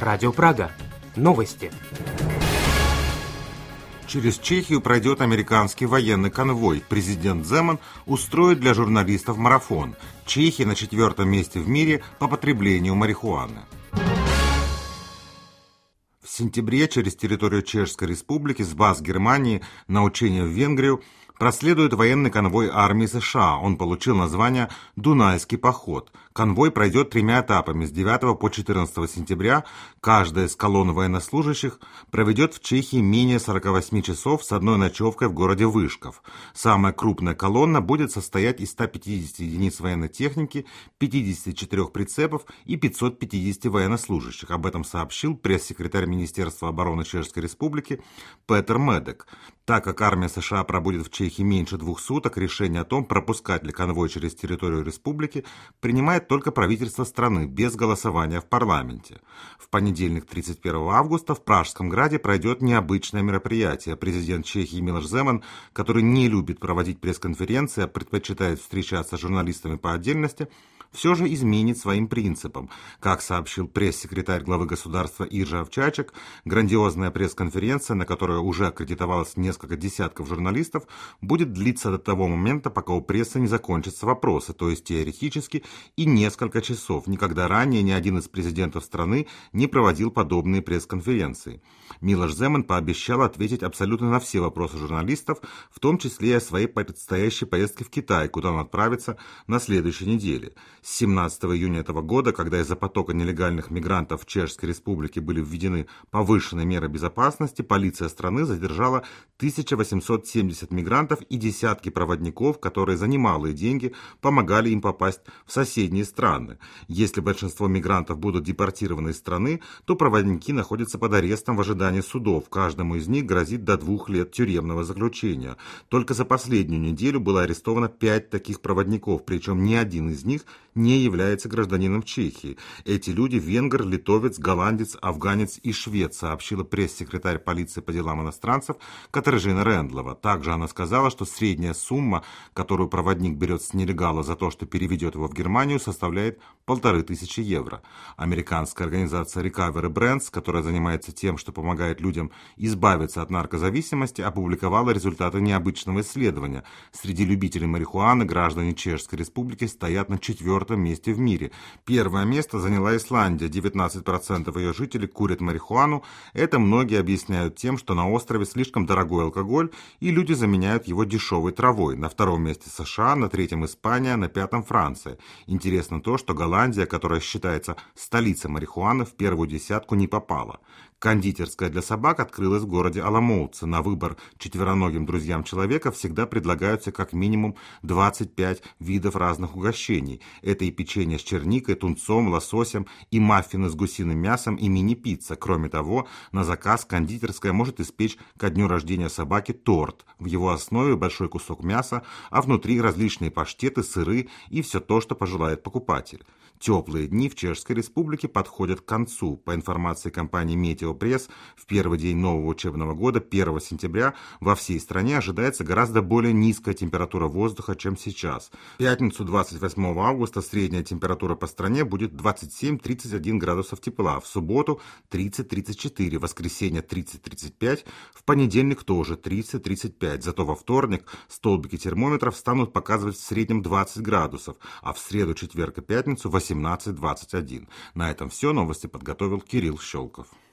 Радио Прага. Новости. Через Чехию пройдет американский военный конвой. Президент Земан устроит для журналистов марафон. Чехия на 4-м месте в мире по потреблению марихуаны. В сентябре через территорию Чешской Республики с баз Германии на учения в Венгрию проследует военный конвой армии США. Он получил название «Дунайский поход». Конвой пройдет 3 этапами с 9 по 14 сентября. Каждая из колонн военнослужащих проведет в Чехии менее 48 часов с одной ночевкой в городе Вышков. Самая крупная колонна будет состоять из 150 единиц военной техники, 54 прицепов и 550 военнослужащих. Об этом сообщил пресс-секретарь Министерства обороны Чешской Республики Петер Медек. Так как армия США пробудет в Чехии меньше 2 суток, решение о том, пропускать ли конвой через территорию республики, принимает только правительство страны, без голосования в парламенте. В понедельник, 31 августа, в Пражском граде пройдет необычное мероприятие. Президент Чехии Милош Земан, который не любит проводить пресс-конференции, а предпочитает встречаться с журналистами по отдельности, все же изменит своим принципам. Как сообщил пресс-секретарь главы государства Иржа Овчачек, грандиозная пресс-конференция, на которой уже аккредитовалось несколько десятков журналистов, будет длиться до того момента, пока у прессы не закончатся вопросы, то есть теоретически и несколько часов. Никогда ранее ни один из президентов страны не проводил подобные пресс-конференции. Милош Земан пообещал ответить абсолютно на все вопросы журналистов, в том числе и о своей предстоящей поездке в Китай, куда он отправится на следующей неделе. С 17 июня этого года, когда из-за потока нелегальных мигрантов в Чешской Республике были введены повышенные меры безопасности, полиция страны задержала 1870 мигрантов и десятки проводников, которые за немалые деньги помогали им попасть в соседние страны. Если большинство мигрантов будут депортированы из страны, то проводники находятся под арестом в ожидании судов. Каждому из них грозит до 2 лет тюремного заключения. Только за последнюю неделю было арестовано 5 таких проводников, причем ни один из них не является гражданином Чехии. Эти люди венгр, литовец, голландец, афганец и швед, сообщила пресс-секретарь полиции по делам иностранцев Катаржина Рендлова. Также она сказала, что средняя сумма, которую проводник берет с нелегала за то, что переведет его в Германию, составляет 1500 евро. Американская организация Recovery Brands, которая занимается тем, что помогает людям избавиться от наркозависимости, опубликовала результаты необычного исследования. Среди любителей марихуаны граждане Чешской Республики стоят на 4-м месте в мире. Первое место заняла Исландия. 19% ее жителей курят марихуану. Это многие объясняют тем, что на острове слишком дорогой алкоголь, и люди заменяют его дешевой травой. На 2-м месте США, на 3-м Испания, на 5-м Франция. Интересно то, что Голландия, которая считается столицей марихуаны, в первую десятку не попала. Кондитерская для собак открылась в городе Аламоутце. На выбор четвероногим друзьям человека всегда предлагаются как минимум 25 видов разных угощений. Это и печенье с черникой, тунцом, лососем, и маффины с гусиным мясом, и мини-пицца. Кроме того, на заказ кондитерская может испечь ко дню рождения собаки торт. В его основе большой кусок мяса, а внутри различные паштеты, сыры и все то, что пожелает покупатель. Теплые дни в Чешской Республике подходят к концу. По информации компании «Метеопресс», в первый день нового учебного года, 1 сентября, во всей стране ожидается гораздо более низкая температура воздуха, чем сейчас. В пятницу, 28 августа, средняя температура по стране будет 27-31 градусов тепла, в субботу 30-34, в воскресенье 30-35, в понедельник тоже 30-35. Зато во вторник столбики термометров станут показывать в среднем 20 градусов, а в среду, четверг и пятницу 18-21. На этом все. Новости подготовил Кирилл Щелков.